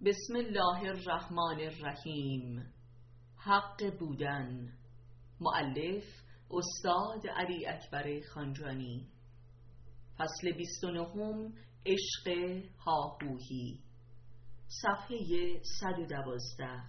بسم الله الرحمن الرحیم. حق بودن. مؤلف استاد علی اکبر خانجانی. فصل 29. عشق هاهویی. صفحه 112.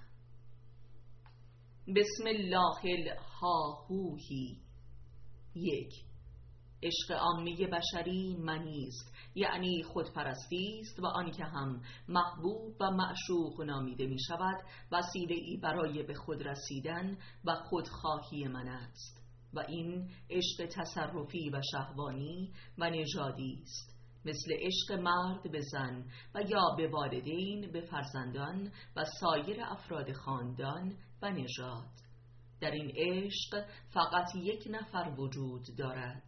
بسم الله الهاهویی. 1. عشق عامی بشری منی است، یعنی خودپرستی است و آن که هم محبوب و معشوق نامیده می شود وسیله‌ای برای به خود رسیدن و خودخواهی من است و این عشق تصرفی و شهوانی و نژادی است، مثل عشق مرد به زن و یا به والدین به فرزندان و سایر افراد خاندان و نژاد. در این عشق فقط یک نفر وجود دارد.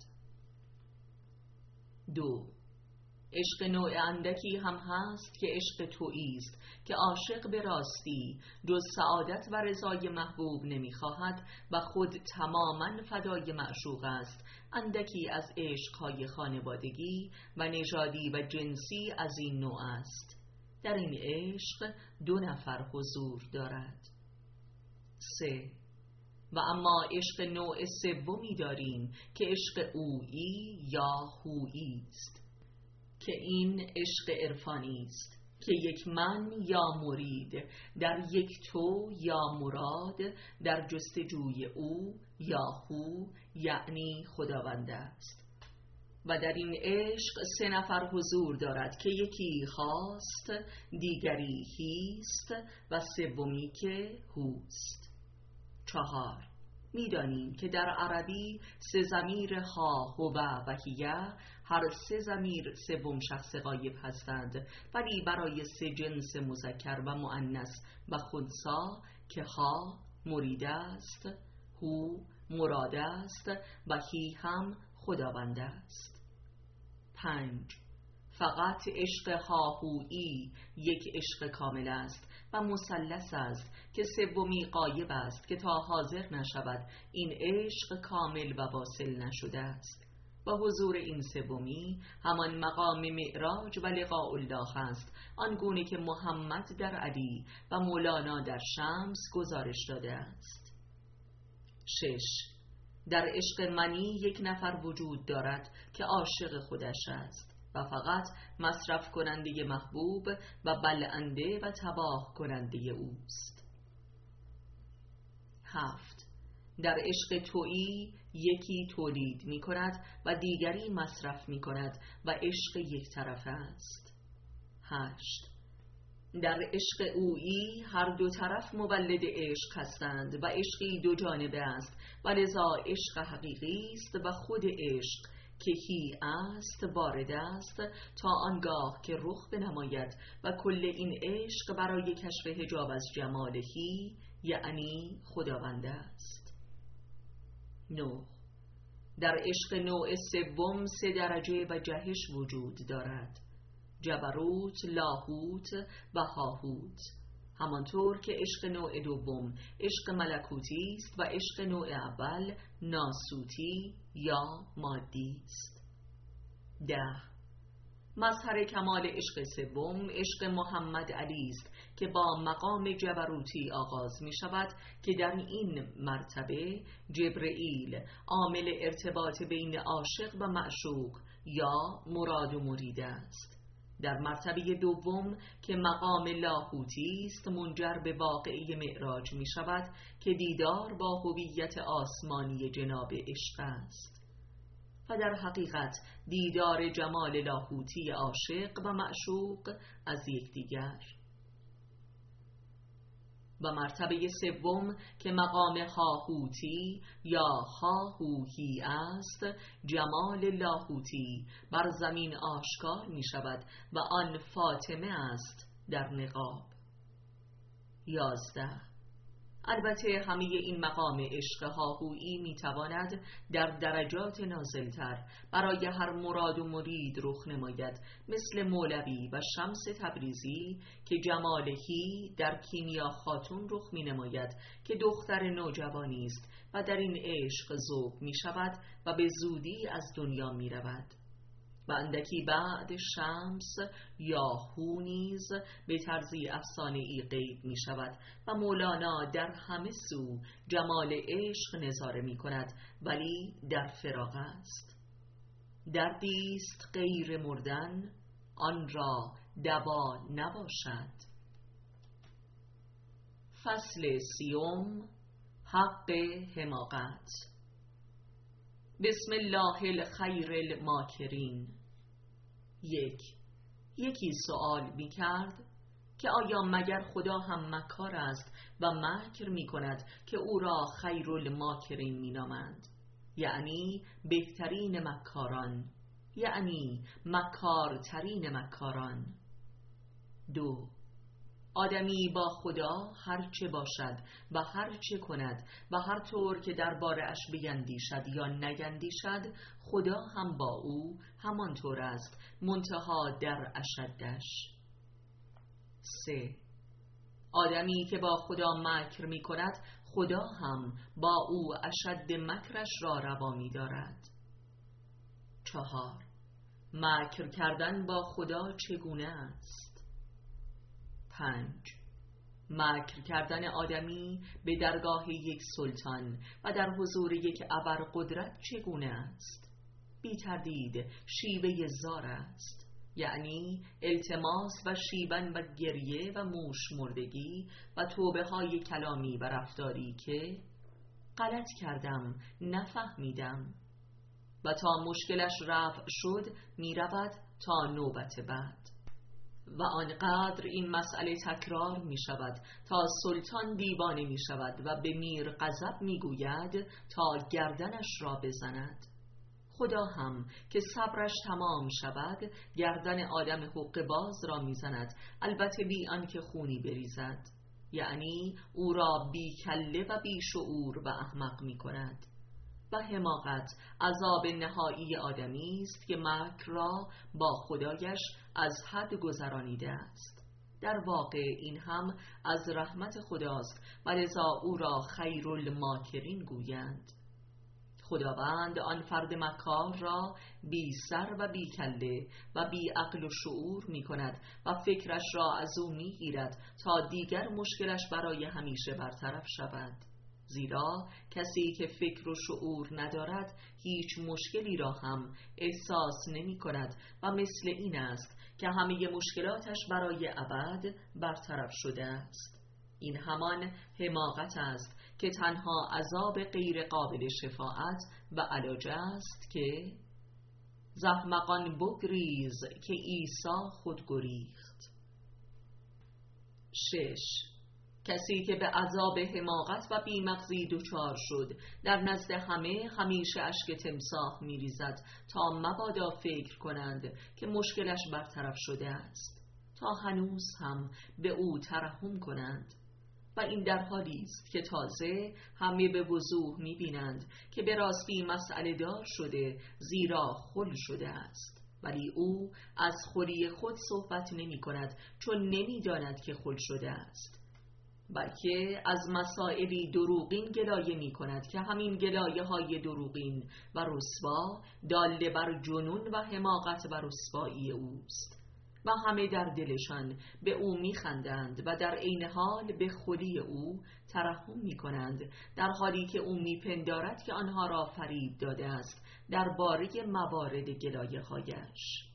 2. عشق نوع اندکی هم هست که عشق تویی است که عاشق به راستی جز سعادت و رضای محبوب نمیخواهد و خود تماما فدای معشوق است. اندکی از عشقهای خانوادگی و نژادی و جنسی از این نوع است. در این عشق 2 نفر حضور دارد. 3. و اما عشق نوع سومی داریم که عشق اویی یا هویی است، که این عشق عرفانی است که یک من یا مرید در یک تو یا مراد در جستجوی او یا هو یعنی خداوند است. و در این عشق 3 نفر حضور دارد که یکی خواست، دیگری هیست و سومی که هوست. 4. می‌دانیم که در عربی 3 ضمیر ها، هو و هیه هر 3 ضمیر سوم شخص غایب هستند، ولی برای 3 جنس مذکر و مؤنث و خنثی که ها مرید است، هو مراد است و هی هم خداوند است. 5. فقط عشق هاهویی یک عشق کامل است و مثلث است که سومی غایب است که تا حاضر نشود این عشق کامل و واصل نشده است و حضور این سومی همان مقام معراج و لقاء الله است، آنگونه که محمد در علی و مولانا در شمس گزارش داده است. 6. در عشق منی 1 نفر وجود دارد که عاشق خودش است و فقط مصرف کننده محبوب و بلعنده و تباه کننده اوست. 7. در عشق تویی یکی تولید می کند و دیگری مصرف می کند و عشق یک طرفه است. 8. در عشق اویی هر 2 طرف مولد عشق هستند و عشقی 2 جانبه است و لذا عشق حقیقی است و خود عشق که هی است وارد است تا آنگاه که رخ بنماید و کل این عشق برای کشف حجاب از جمال هی یعنی خداوند است. 9. در عشق نوع سوم 3 درجه و جهش وجود دارد: جبروت، لاهوت و هاهوت، همانطور که عشق نوع دوم عشق ملکوتی است و عشق نوع اول ناسوتی یا مادی است. 10. مظهر کمال عشق سوم عشق محمد علی است که با مقام جبروتی آغاز می شود که در این مرتبه جبرئیل عامل ارتباط بین عاشق و معشوق یا مراد و مرید است. در مرتبه دوم که مقام لاهوتی است منجر به واقعه معراج می شود که دیدار با هویت آسمانی جناب عشق است و در حقیقت دیدار جمال لاهوتی عاشق و معشوق از یکدیگر. و مرتبه سوم که مقام هاهوتی یا هاهویی است جمال لاهوتی بر زمین آشکار می شود و آن فاطمه است در نقاب. 11. البته همه این مقام عشق هاهویی می تواند در درجات نازلتر برای هر مراد و مرید رخ نماید، مثل مولوی و شمس تبریزی که جمالهی در کیمیا خاتون رخ می نماید که دختر نوجوانی است و در این عشق ذوب می شود و به زودی از دنیا می رود. و اندکی بعد شمس یا هو نیز به طرزی افسانه‌ای غیب می شود و مولانا در همه سو جمال عشق نظاره می کند، ولی در فراق است. دردیست غیر مردن، آن را دوا نباشد. فصل سیوم، حق حماقت. بسم الله الخیر الماکرین. یکی سؤال می کرد که آیا مگر خدا هم مکار است و مکر می کند که او را خیر الماکرین می نامند، یعنی بهترین مکاران، یعنی مکارترین مکاران. 2. آدمی با خدا هر چه باشد و هر چه کند و هر طور که درباره اش بیندیشد یا نگندیشد، خدا هم با او همانطور است، منتها در اشدش. 3. آدمی که با خدا مکر می کند، خدا هم با او اشد مکرش را روا می دارد. 4. مکر کردن با خدا چگونه است؟ 5. مکر کردن آدمی به درگاه یک سلطان و در حضور یک ابرقدرت چگونه است؟ بی تردید شیوه زار است، یعنی التماس و شیون و گریه و موش مردگی و توبه های کلامی و رفتاری که غلط کردم، نفهمیدم، و تا مشکلش رفع شد می رود تا نوبت بعد. و آنقدر این مسئله تکرار می شود تا سلطان دیوانه می شود و به میر غضب می گوید تا گردنش را بزند. خدا هم که صبرش تمام شود گردن آدم حقه‌باز را می زند، البته بی آنکه خونی بریزد، یعنی او را بی کله و بی شعور و احمق می کند. و حماقت عذاب نهایی آدمی است که مکر را با خدایش از حد گذرانیده است. در واقع این هم از رحمت خداست و لذا او را خیر الماکرین گویند. خداوند آن فرد مکار را بی سر و بی کله و بی عقل و شعور می کند و فکرش را از او می گیرد تا دیگر مشکلش برای همیشه برطرف شود. زیرا کسی که فکر و شعور ندارد هیچ مشکلی را هم احساس نمی کند و مثل این است که همه مشکلاتش برای ابد برطرف شده است. این همان حماقت است که تنها عذاب غیر قابل شفاعت و علاج است که زحمقان بگریز که عیسی خود گریخت. 6. کسی که به عذاب حماقت و بیمغزی دچار شد در نزد همه همیشه اشک تمساح می‌ریزد تا مبادا فکر کنند که مشکلش برطرف شده است، تا هنوز هم به او ترحم کنند. و این در حالی است که تازه همه به وضوح می‌بینند که به راستی مسئله دار شده، زیرا خل شده است، ولی او از خلی خود صحبت نمی کند چون نمی داند که خل شده است، بلکه از مسائلی دروغین گلایه می کند که همین گلایه های دروغین و رسوا داله بر جنون و حماقت و رسوایی اوست و همه در دلشان به او می خندند و در عین حال به خودی او ترحم می کنند، در حالی که او می پندارد که آنها را فریب داده است درباره موارد گلایه هایش.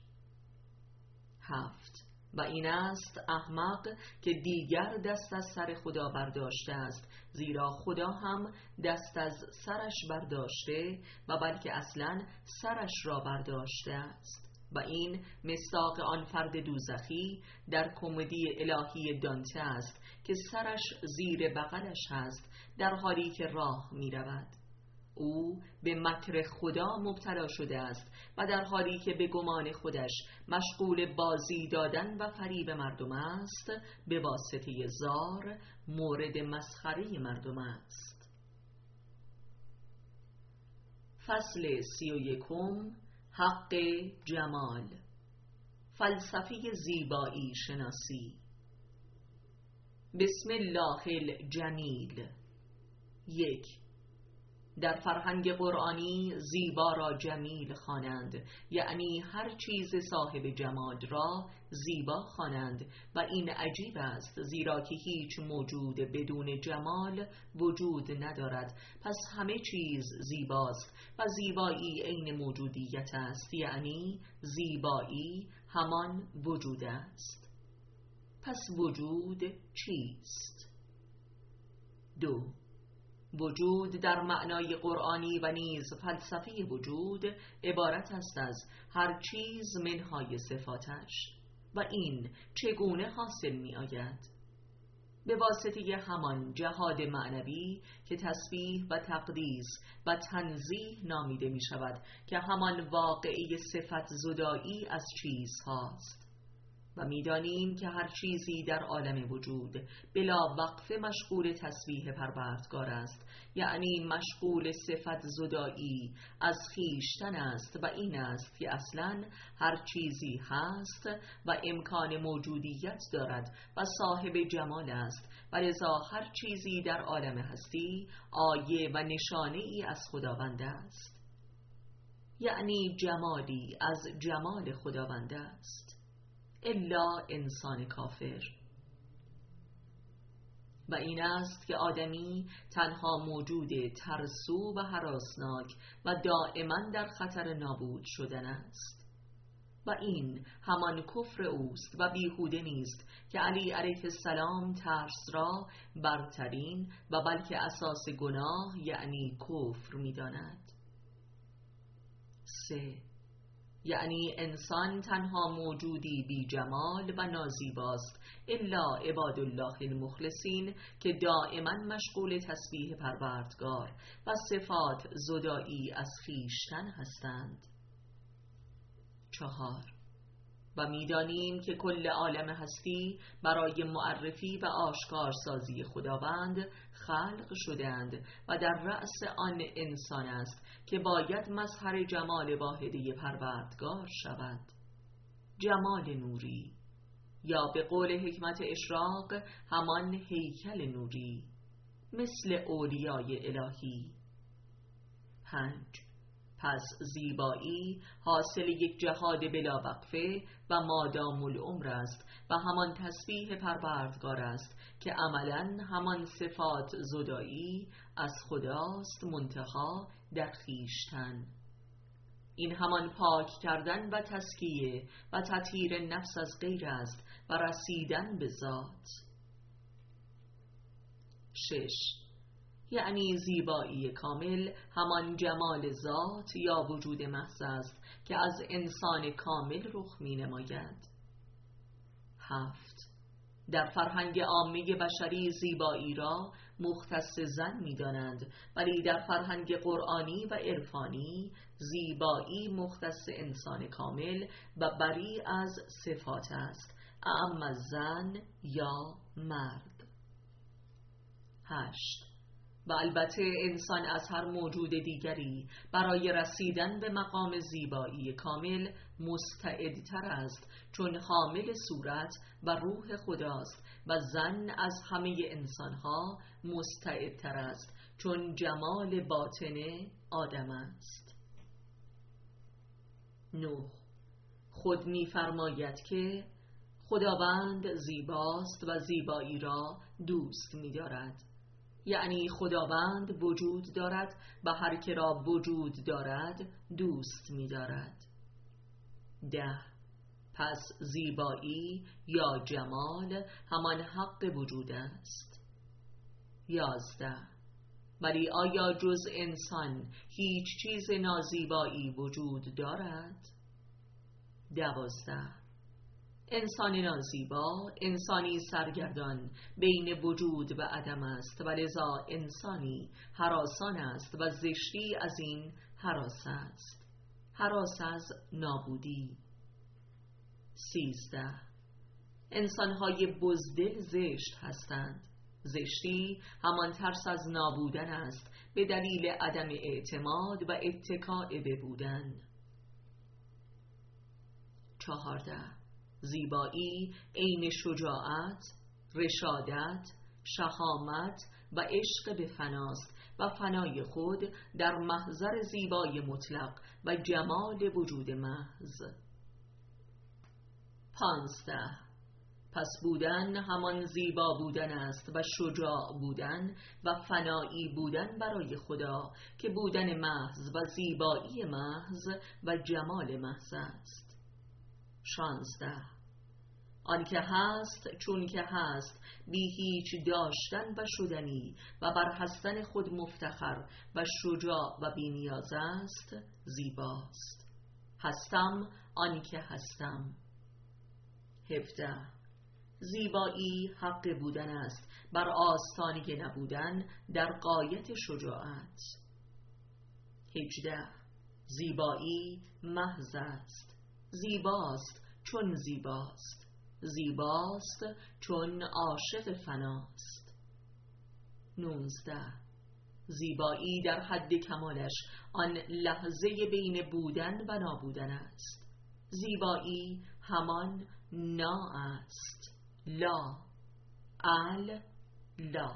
7. و این است احمق که دیگر دست از سر خدا برداشته است، زیرا خدا هم دست از سرش برداشته و بلکه اصلا سرش را برداشته است. و این مصداق آن فرد دوزخی در کمدی الهی دانته است که سرش زیر بغلش هست در حالی که راه می رود. او به مکر خدا مبتلا شده است و در حالی که به گمان خودش مشغول بازی دادن و فریب مردم است، به واسطه زار مورد مسخره مردم است. فصل 31. حق جمال. فلسفه زیبایی شناسی. بسم الله الجمیل. 1. در فرهنگ قرآنی زیبا را جمیل خوانند، یعنی هر چیز صاحب جمال را زیبا خوانند و این عجیب است، زیرا که هیچ موجود بدون جمال وجود ندارد. پس همه چیز زیباست و زیبایی عین موجودیت است، یعنی زیبایی همان وجود است. پس وجود چیست؟ 2. وجود در معنای قرآنی و نیز فلسفی وجود عبارت است از هر چیز منهای صفاتش. و این چگونه حاصل می آید؟ به واسطه همان جهاد معنوی که تسبیح و تقدیس و تنزیه نامیده می شود، که همان واقعی صفت زدایی از چیز هاست. و می‌دانیم که هر چیزی در عالم وجود بلا وقفه مشغول تسبیح پروردگار است، یعنی مشغول صفت زدایی از خویشتن است و این است که اصلاً هر چیزی هست و امکان موجودیت دارد و صاحب جمال است و لذا هر چیزی در عالم هستی آیه و نشانه ای از خداوند است، یعنی جمالی از جمال خداوند است، الا انسان کافر. و این است که آدمی تنها موجود ترسو و هراسناک و دائما در خطر نابود شدن است. و این همان کفر اوست و بیهوده نیست که علی علیه السلام ترس را برترین و بلکه اساس گناه یعنی کفر می‌داند. 3. یعنی انسان تنها موجودی بی جمال و نازیباست الا عباد الله المخلصین که دائما مشغول تسبیح پروردگار و صفات زدایی از خویشتن هستند. 4. و می‌دانیم که کل عالم هستی برای معرفی و آشکارسازی خداوند خلق شدند و در رأس آن انسان است که باید مظهر جمال واحده پروردگار شود، جمال نوری، یا به قول حکمت اشراق همان هیکل نوری مثل اولیای الهی. 5. پس زیبایی حاصل یک جهاد بلا وقفه و مادام العمر است و همان تسبیح پروردگار است که عملاً همان صفات زدایی از خداست، منتها در خویشتن. این همان پاک کردن و تزکیه و تطهیر نفس از غیر است و رسیدن به ذات. 6. یعنی زیبایی کامل همان جمال ذات یا وجود محض است که از انسان کامل رخ می نماید. 7. در فرهنگ عامه بشری زیبایی را مختص زن می دانند، ولی در فرهنگ قرآنی و عرفانی زیبایی مختص انسان کامل و بری از صفات است، اعم از زن یا مرد. 8. و البته انسان از هر موجود دیگری برای رسیدن به مقام زیبایی کامل مستعدتر است، چون حامل صورت و روح خداست، و زن از همه انسانها مستعدتر است، چون جمال باطن آدم است. 9. خود می‌فرماید که خداوند زیباست و زیبایی را دوست می‌دارد، یعنی خداوند وجود دارد و هر که را وجود دارد دوست می دارد. 10. پس زیبایی یا جمال همان حق وجود است. 11. ولی آیا جز انسان هیچ چیز نازیبایی وجود دارد؟ 12. انسان نازیبا انسانی سرگردان بین وجود و عدم است و لذا انسانی هراسان است و زشتی از این هراس است، هراس از نابودی. 13. انسانهای بزدل زشت هستند، زشتی همان ترس از نابودن است به دلیل عدم اعتماد و اتکاء به بودن. 14. زیبایی عین شجاعت، رشادت، شهامت و عشق به فناست و فنای خود در محضر زیبای مطلق و جمال وجود محض. 15. پس بودن همان زیبا بودن است و شجاع بودن و فنایی بودن برای خدا که بودن محض و زیبایی محض و جمال محض است. 16. آن که هست چون که هست، بی هیچ داشتن و شدنی و بر هستن خود مفتخر و شجاع و بی نیاز است، زیباست. هستم آن که هستم. 17. زیبایی حق بودن است بر آستانه نبودن در غایت شجاعت. 18. زیبایی محض است. زیباست چون زیباست. زیباست چون عاشق فناست. 19. زیبایی در حد کمالش آن لحظه بین بودن و نابودن است. زیبایی همان نا است. لا لا.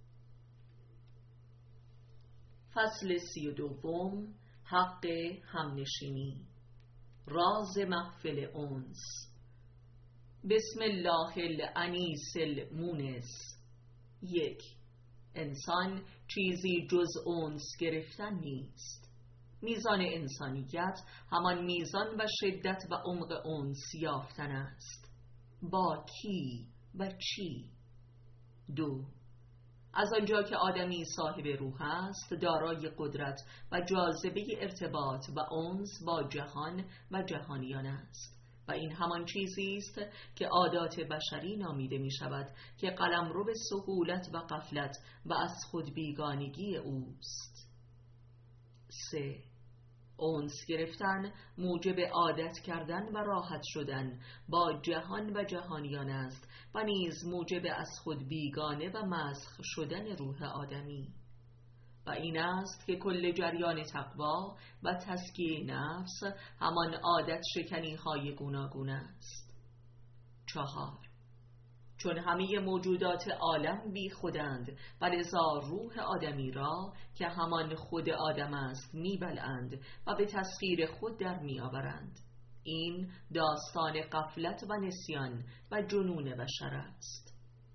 فصل 32. حق همنشینی. راز محفل انس. بسم الله الانیس المونس. 1. انسان چیزی جز انس گرفتن نیست. میزان انسانیت همان میزان و شدت و عمق انس یافتن است. با کی و چی؟ 2. از آنجا که آدمی صاحب روح است، دارای قدرت و جاذبه ارتباط و انس با جهان و جهانیان است و این همان چیزی است که عادات بشری نامیده می شود که قلمرو به سهولت و غفلت و از خود بیگانگی اوست. 3. انس گرفتن موجب عادت کردن و راحت شدن با جهان و جهانیان است و نیز موجب از خود بیگانه و مسخ شدن روح آدمی و این است که کل جریان تقوا و تزکیه نفس همان عادت شکنی های گوناگون است. 4. چون همه موجودات عالم بی خودند و لذا روح آدمی را که همان خود آدم است میبلند و به تسخیر خود در میآورند. این داستان غفلت و نسیان و جنون بشر است.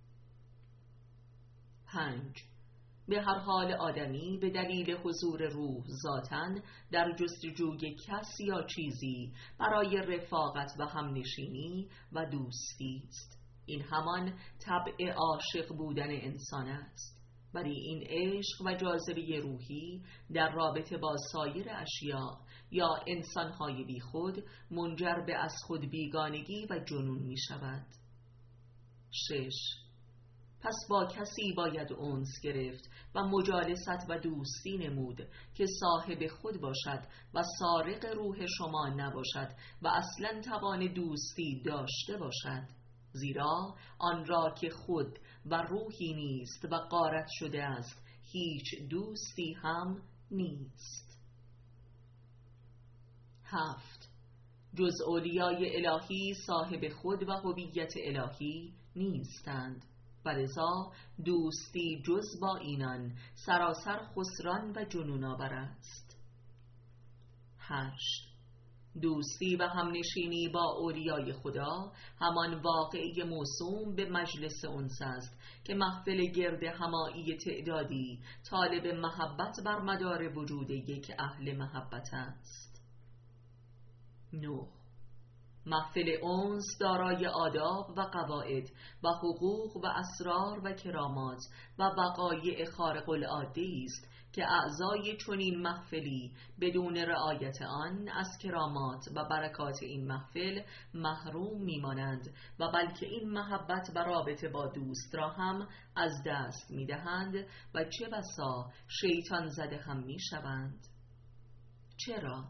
5. به هر حال آدمی به دلیل حضور روح ذاتاً در جستجوی کس یا چیزی برای رفاقت و همنشینی و دوستی است. این همان طبع عاشق بودن انسان است، ولی این عشق و جاذبه روحی در رابطه با سایر اشیاء یا انسانهای بی خود منجر به از خود بیگانگی و جنون می شود. 6. پس با کسی باید انس گرفت و مجالست و دوستی نمود که صاحب خود باشد و سارق روح شما نباشد و اصلا توان دوستی داشته باشد، زیرا آن را که خود و روحی نیست و غارت شده است هیچ دوستی هم نیست. 7. جز اولیای الهی صاحب خود و هویت الهی نیستند و لذا دوستی جز با اینان سراسر خسران و جنون آور است. 8. دوستی و همنشینی با اولیای خدا همان واقعی موسوم به مجلس انس است که محفل گرد همایی تعدادی طالب محبت بر مدار وجود یک اهل محبت است. 9. محفل انس دارای آداب و قواعد و حقوق و اسرار و کرامات و وقایع خارق العاده است که اعضای چنین محفلی بدون رعایت آن از کرامات و برکات این محفل محروم میمانند و بلکه این محبت و رابطه با دوست را هم از دست میدهند و چه بسا شیطان زده هم میشوند. چرا؟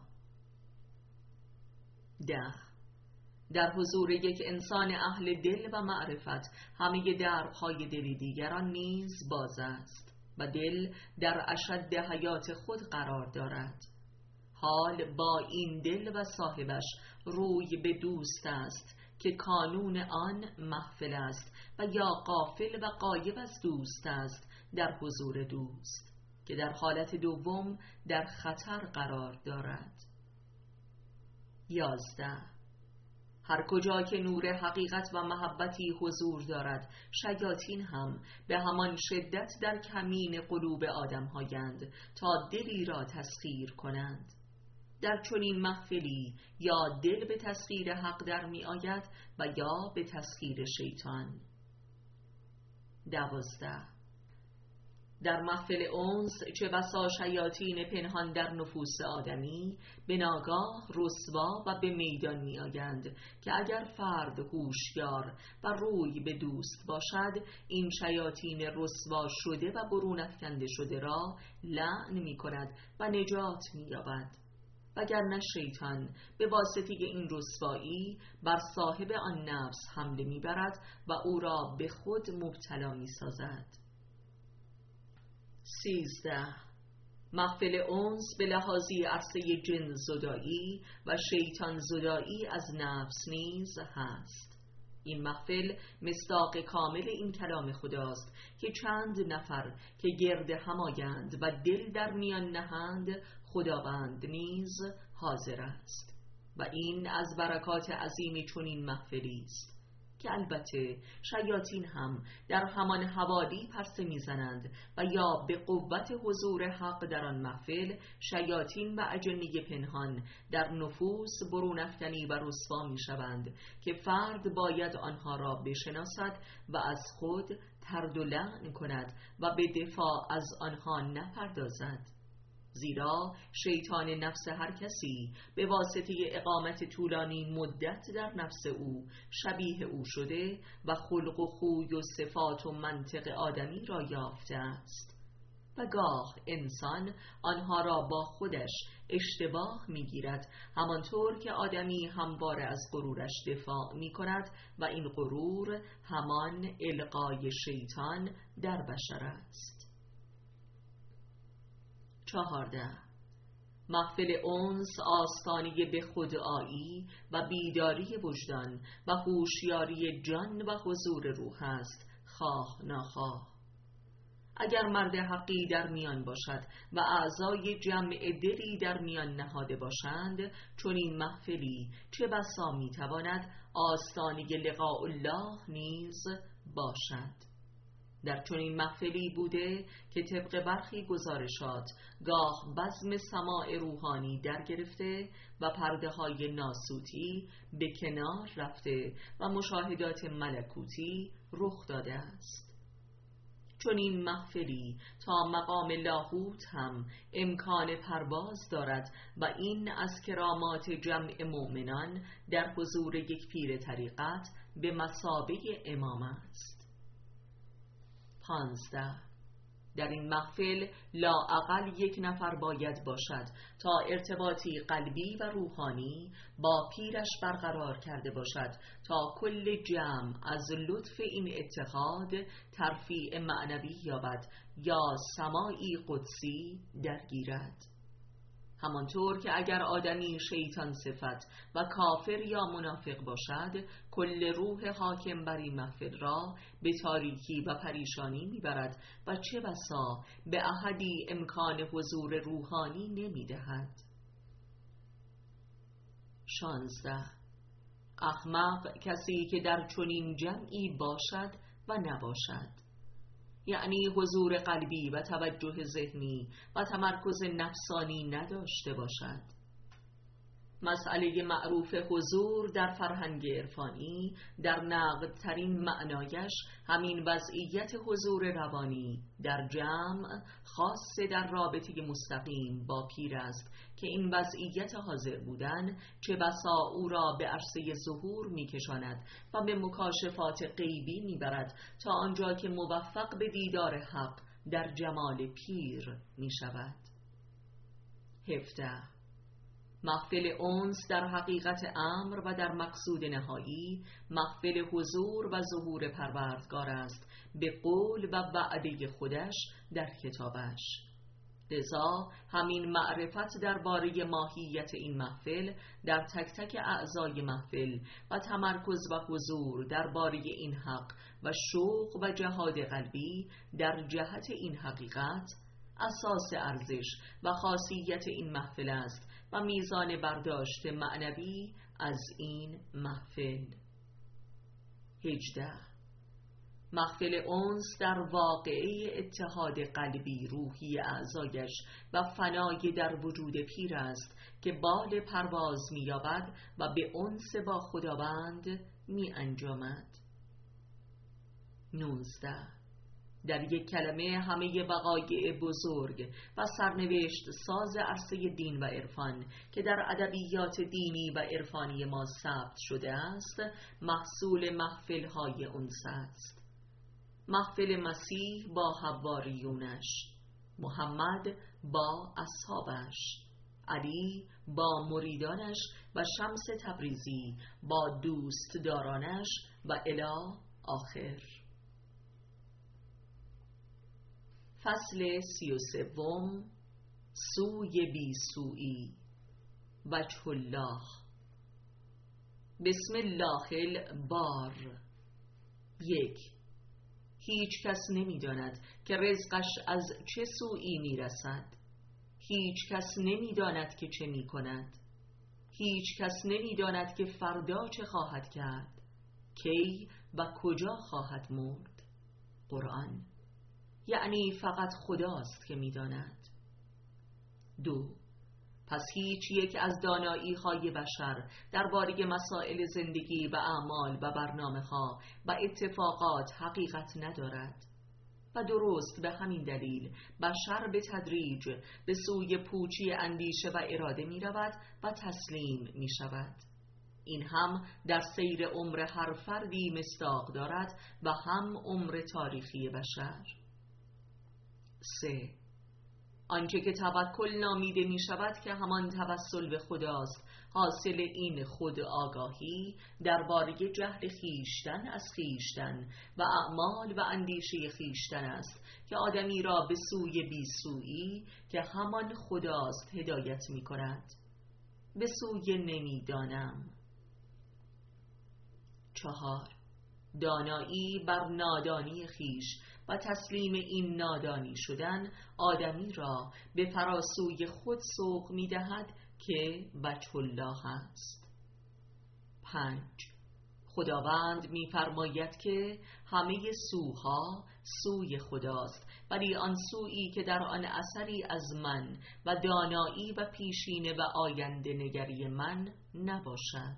10. در حضور یک انسان اهل دل و معرفت همه درهای دل دیگران نیز باز است و دل در اشد حیات خود قرار دارد. حال با این دل و صاحبش روی به دوست است که کانون آن محفل است و یا غافل و غایب از دوست است در حضور دوست. که در حالت دوم در خطر قرار دارد. 11. هر کجا که نور حقیقت و محبتی حضور دارد، شیاطین هم به همان شدت در کمین قلوب آدم‌هایند تا دلی را تسخیر کنند. در چنین محفلی یا دل به تسخیر حق در می آید و یا به تسخیر شیطان. 12. در محفل انس چه بسا شیاطین پنهان در نفوس آدمی به ناگاه رسوا و به میدان می آیند که اگر فرد هوشیار و روی به دوست باشد، این شیاطین رسوا شده و برون افکنده شده را لعن می کند و نجات می یابد، وگرنه شیطان به واسطه این رسوایی بر صاحب آن نفس حمله می برد و او را به خود مبتلا می سازد. 13. محفل انس به لحاظی عرصه جن زدایی و شیطان زدایی از نفس نیز هست. این محفل مصداق کامل این کلام خداست که چند نفر که گرد هم آیند و دل در میان نهند، خداوند نیز حاضر است و این از برکات عظیم چنین محفلی است که البته شیاطین هم در همان حوالی پرسه میزنند و یا به قوت حضور حق در آن محفل شیاطین و اجنه پنهان در نفوس برون افکنی و رسوا می شوند که فرد باید آنها را بشناسد و از خود طرد و لعن کند و به دفاع از آنها نپردازد، زیرا شیطان نفس هر کسی به واسطه اقامت طولانی مدت در نفس او شبیه او شده و خلق و خوی و صفات و منطق آدمی را یافته است و گاه انسان آنها را با خودش اشتباه می‌گیرد، همانطور که آدمی همواره از غرورش دفاع می‌کند و این غرور همان القای شیطان در بشر است. 14. محفل انس آستانه به خودآیی و بیداری وجدان و هوشیاری جان و حضور روح است، خواه ناخواه. اگر مرد حقی در میان باشد و اعضای جمع دلی در میان نهاده باشند، چون این محفلی چه بسا میتواند آستانه لقاء الله نیز باشد. در چنین محفلی بوده که طبق برخی گزارشات گاه بزم سماع روحانی در گرفته و پرده های ناسوتی به کنار رفته و مشاهدات ملکوتی رخ داده است. چنین محفلی تا مقام لاهوت هم امکان پرواز دارد و این از کرامات جمع مؤمنان در حضور یک پیر طریقت به مثابه امام است. 15. در این محفل لااقل یک نفر باید باشد تا ارتباطی قلبی و روحانی با پیرش برقرار کرده باشد تا کل جمع از لطف این اتحاد ترفیع معنوی یابد یا سماعی قدسی درگیرد. همانطور که اگر آدمی شیطان صفت و کافر یا منافق باشد، کل روح حاکم بر این محفل را به تاریکی و پریشانی میبرد و چه بسا به احدی امکان حضور روحانی نمیدهد. 16. احمق کسی که در چنین جمعی باشد و نباشد، یعنی حضور قلبی و توجه ذهنی و تمرکز نفسانی نداشته باشد. مسئله معروف حضور در فرهنگ عرفانی در نقد ترین معنایش همین وضعیت حضور روانی در جمع خاص در رابطه مستقیم با پیر است که این وضعیت حاضر بودن چه بسا او را به عرصه ظهور می‌کشاند و به مکاشفات غیبی می‌برد تا آنجا که موفق به دیدار حق در جمال پیر می‌شود. 17. محفل انس در حقیقت امر و در مقصود نهایی محفل حضور و ظهور پروردگار است به قول و وعده خودش در کتابش. لذا همین معرفت درباره ماهیت این محفل در تک تک اعضای محفل و تمرکز و حضور درباره این حق و شوق و جهاد قلبی در جهت این حقیقت اساس ارزش و خاصیت این محفل است و میزان برداشت معنوی از این محفل. 18. محفل انس در واقعه اتحاد قلبی روحی اعضایش و فنای در وجود پیر است که بال پرواز می‌یابد و به انس با خداوند می‌انجامد. 19. در یک کلمه همه وقایع بزرگ و سرنوشت ساز عرصه دین و عرفان که در ادبیات دینی و عرفانی ما ثبت شده است محصول محفل‌های انس است. محفل مسیح با حواریونش، محمد با اصحابش، علی با مریدانش و شمس تبریزی با دوستدارانش و الی آخر. فصل 33. سوی بی سویی، وجه الله. بسم الله البار. 1. هیچ کس نمی داند که رزقش از چه سویی می رسد. هیچ کس نمی داند که چه می کند. هیچ کس نمی داند که فردا چه خواهد کرد، کی و کجا خواهد مرد. قرآن. یعنی فقط خداست که می داند. 2. پس هیچ یک از دانایی های بشر درباره مسائل زندگی و اعمال و برنامه‌ها و اتفاقات حقیقت ندارد و درست به همین دلیل بشر به تدریج به سوی پوچی اندیشه و اراده می رود و تسلیم می شود. این هم در سیر عمر هر فردی مصداق دارد و هم عمر تاریخی بشر. 3. آنچه که توکل نامیده می شود که همان توسل به خداست حاصل این خود آگاهی درباره جهل خیشتن از خیشتن و اعمال و اندیشه خیشتن است که آدمی را به سوی بی سویی که همان خداست هدایت می کند، به سوی نمیدانم. 4. دانایی بر نادانی خیش و تسلیم این نادانی شدن آدمی را به فراسوی خود سوق می دهد که وجه الله است. 5. خداوند می فرماید که همه سوها سوی خداست، ولی آن سویی که در آن اثری از من و دانایی و پیشینه و آینده نگری من نباشد.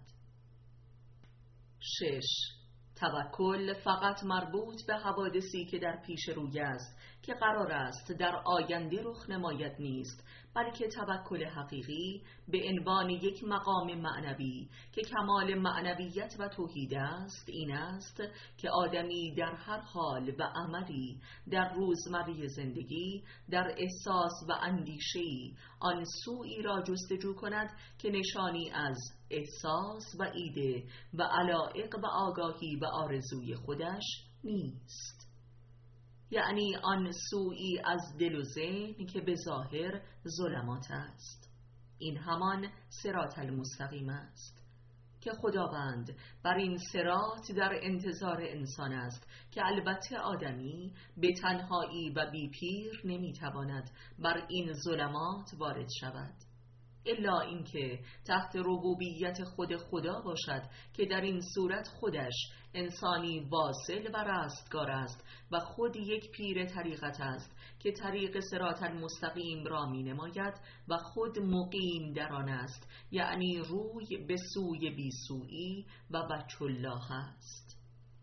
6. توکل فقط مربوط به حوادثی که در پیش روی است که قرار است در آینده رخ نماید نیست، بلکه توکل حقیقی به عنوان یک مقام معنوی که کمال معنویت و توحید است این است که آدمی در هر حال و عملی در روزمره زندگی در احساس و اندیشه‌ای آن سویی را جستجو کند که نشانی از احساس و ایده و علایق و آگاهی و آرزوی خودش نیست، یعنی آن سویی از دل و ذهن که به ظاهر ظلمات است. این همان صراط المستقیم است که خداوند بر این صراط در انتظار انسان است که البته آدمی به تنهایی و بی پیر نمیتواند بر این ظلمات وارد شود، الا اینکه تحت ربوبیت خود خدا باشد که در این صورت خودش انسانی واصل و رستگار است و خود یک پیر طریقت است که طریق صراط المستقیم را می نماید و خود مقیم در آن است، یعنی روی به سوی بی سویی و وجه الله است.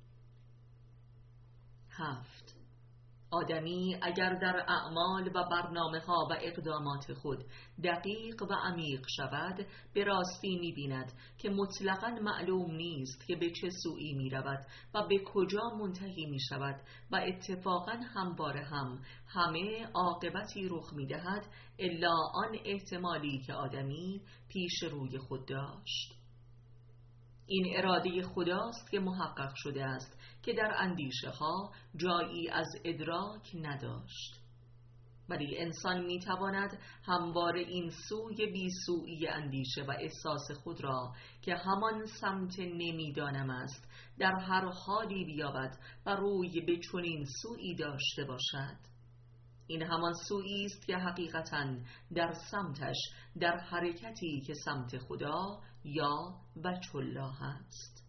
7. آدمی اگر در اعمال و برنامه‌ها و اقدامات خود دقیق و عمیق شود به راستی می‌بیند که مطلقاً معلوم نیست که به چه سویی می‌رود و به کجا منتهی می‌شود و اتفاقاً همواره همه عاقبتی رخ می‌دهد الا آن احتمالی که آدمی پیش روی خود داشت. این اراده خداست که محقق شده است که در اندیشه ها جایی از ادراک نداشت، ولی انسان میتواند همواره این سوی بی سویی اندیشه و احساس خود را که همان سمت نمیدانم است در هر حالی بیابد و روی به چنین سویی داشته باشد. این همان سویی است که حقیقتاً در سمتش در حرکتی که سمت خدا یا وجه الله است.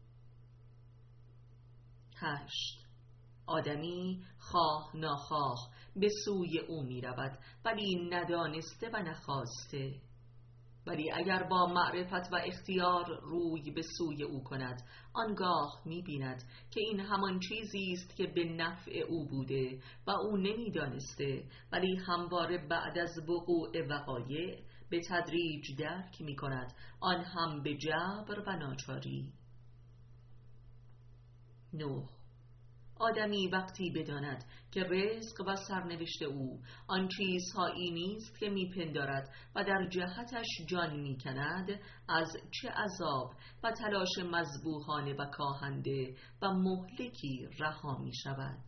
8. آدمی خواه ناخواه به سوی او می رود، ولی ندانسته و نخواسته. ولی اگر با معرفت و اختیار روی به سوی او کند، آنگاه می بیند که این همان چیزی است که به نفع او بوده و او نمی دانسته، ولی همواره بعد از وقوع وقایع به تدریج درک می کند، آن هم به جبر و ناچاری. 9. آدمی وقتی بداند که رزق و سرنوشت او آن چیزهایی نیست که میپندارد و در جهتش جان میکند، از چه عذاب و تلاش مذبوحانه و کاهنده و مهلکی رها میشود.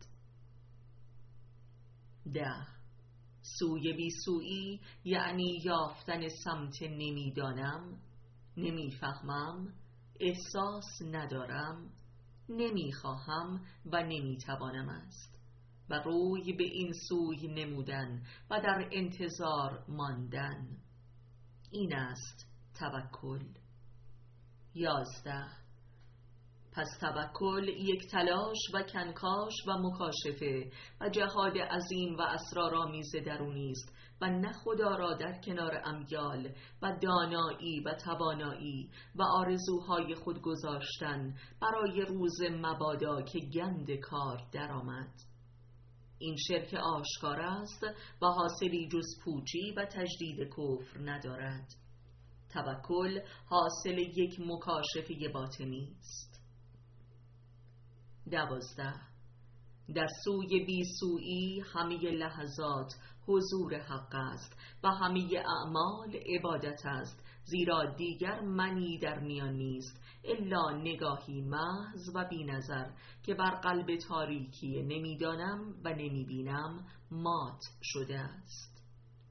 10. سوی بی سویی یعنی یافتن سمت نمیدانم، نمیفهمم، احساس ندارم، نمیخواهم و نمیتوانم است و روی به این سوی نمودن و در انتظار ماندن. این است توکل. 11. پس توکل یک تلاش و کنکاش و مکاشفه و جهاد عظیم و اسرارآمیز درونی است و نه خدا را در کنار امیال و دانایی و توانایی و آرزوهای خود گذاشتن برای روز مبادا که گند کار درآمد. این شرک آشکار است و حاصلی جز پوچی و تجدید کفر ندارد. توکل حاصل یک مکاشفه باطنی است. 12. در سوی بی سویی همه لحظات حضور حق است و همه اعمال عبادت است، زیرا دیگر منی در میان نیست الا نگاهی محض و بی نظر که بر قلب تاریکی نمیدانم و نمیبینم مات شده است.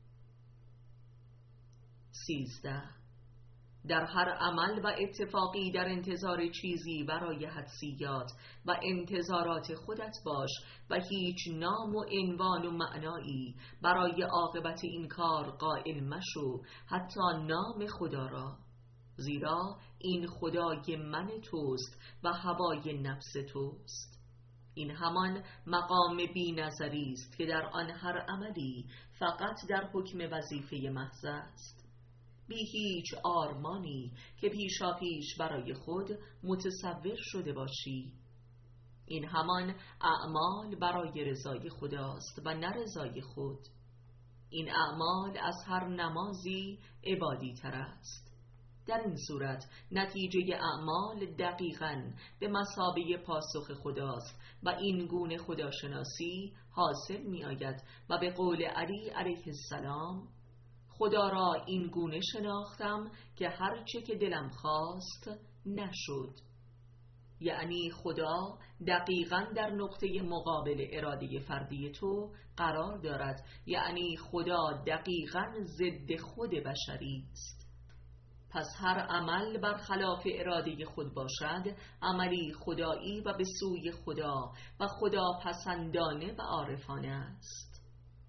13. در هر عمل و اتفاقی در انتظار چیزی برای حدسیات و انتظارات خودت باش و هیچ نام و عنوان و معنایی برای عاقبت این کار قائل مشو، حتی نام خدا را، زیرا این خدای من توست و هوای نفس توست. این همان مقام بی نظری است که در آن هر عملی فقط در حکم وظیفه محض است، بی هیچ آرمانی که پیشا پیش برای خود متصور شده باشی. این همان اعمال برای رضای خداست و نه رضای خود. این اعمال از هر نمازی عبادی تر است. در این صورت نتیجه اعمال دقیقاً به مثابه پاسخ خداست و این گونه خداشناسی حاصل می آید و به قول علی علیه السلام: خدا را این گونه شناختم که هر چه که دلم خواست نشد. یعنی خدا دقیقاً در نقطه مقابل اراده فردی تو قرار دارد، یعنی خدا دقیقاً ضد خود بشری است. پس هر عمل برخلاف اراده خود باشد عملی خدایی و به سوی خدا و خدا پسندانه و عارفانه است.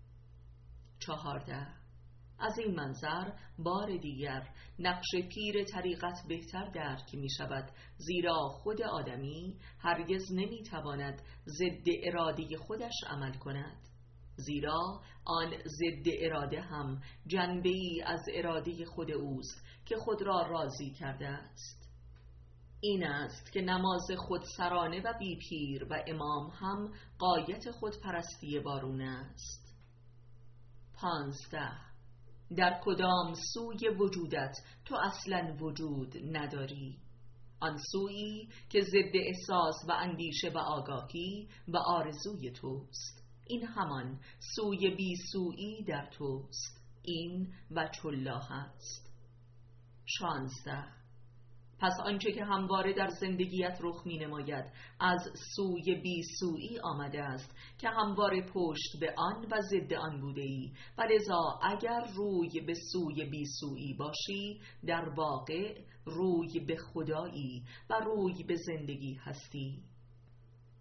14. از این منظر بار دیگر نقش پیر طریقت بهتر درک می شود، زیرا خود آدمی هرگز نمی تواند ضد اراده خودش عمل کند، زیرا آن ضد اراده هم جنبه‌ای از اراده خود اوست که خود را راضی کرده است. این است که نماز خودسرانه و بی پیر و امام هم غایت خودپرستی وارونه است. 15. در کدام سوی وجودت تو اصلا وجود نداری؟ آن سویی که ضد احساس و اندیشه و آگاهی و آرزوی توست. این همان سوی بی سویی در توست. این وجه الله است. 16. پس آنچه که همواره در زندگیت رخ می نماید از سوی بی سویی آمده است که همواره پشت به آن و ضد آن بوده ای و لذا اگر روی به سوی بی سویی باشی در واقع روی به خدایی و روی به زندگی هستی.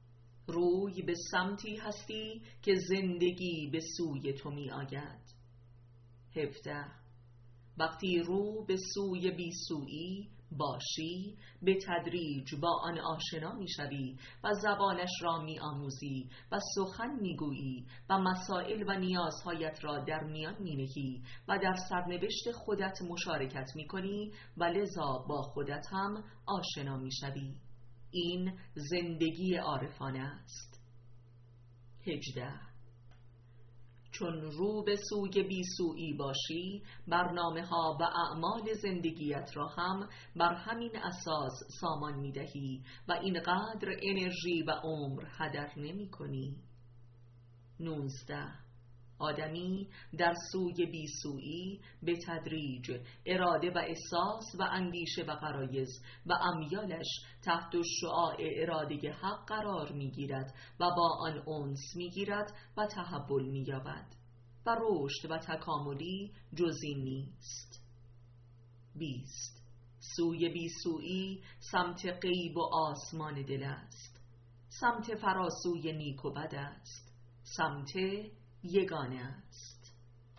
روی به سمتی هستی که زندگی به سوی تو می آید. 17 وقتی رو به سوی بیسویی باشی به تدریج با آن آشنا می شوی و زبانش را می آموزی و سخن می گویی و مسائل و نیازهایت را در میان می نهی و در سرنوشت خودت مشارکت می کنی و لذا با خودت هم آشنا می شوی. این زندگی عارفانه است. 18 چون رو به سوی بیسویی باشی، برنامه ها و اعمال زندگیت را هم بر همین اساس سامان می دهی و اینقدر انرژی و عمر هدر نمی کنی. 19 آدمی در سوی بیسویی به تدریج اراده و احساس و اندیشه و غرایز و امیالش تحت شعاع اراده حق قرار می گیرد و با آن انس می گیرد و تحول می یابد و رشد و تکاملی جزئی نیست. 20 سوی بیسویی سمت غیب و آسمان دل است، سمت فراسوی نیک و بد است، سمت یگانه است.